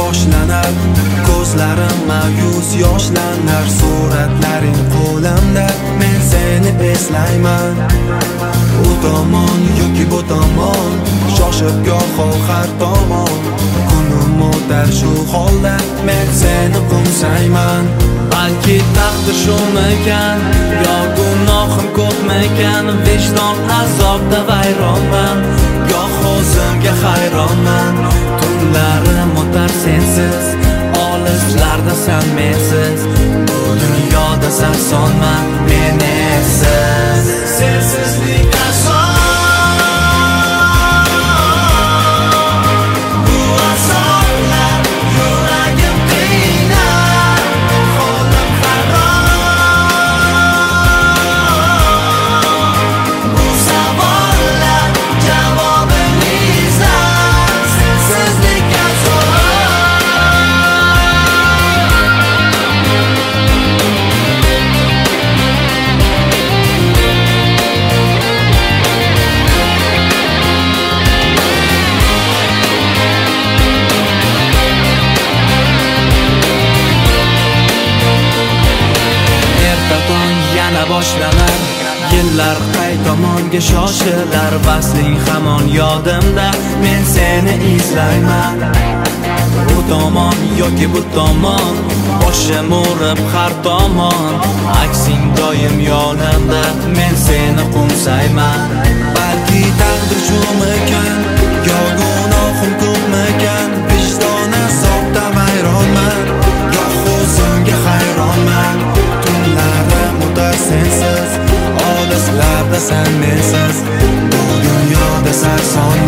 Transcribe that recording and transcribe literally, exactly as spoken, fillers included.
boshlanar, ko'zlarim ma'yus yoshlanar. Suratlaring qo'limda, men seni eslayman. U tomon yoki bu tomon, shoshib goho har tomon. Kunim o'tar shu holda, men seni qo'msayman. Balki taqdir shumikan, yo gunohim ko'pmikan. Vijdon azobda vayronman, goh o'zimga hayronman. Tunlarim o'tar sensiz, olislarda san mensiz. Bu dunyoda sarsonman men esiz. Sensizlik ason, bu asonlar yuragim qiynar. Holim harom, bu savollar javobini izlar. Sensizlik ason. Yana boshlanar, yillar qay tomonga shoshilar. Vasling hamon yodimda, men seni izlayman. U tomon yoki bu tomon, boshim urib har tomon. Aksing doim yonimda, men seni qo'msayman. Balki taqdir shumikan, yo gunohim ko'pmikan. Vijdon azobda vayronman, goh o'zimga hayronman. Tunlarim o'tar sensiz, olislarda san mensiz. Bu dunyoda sarson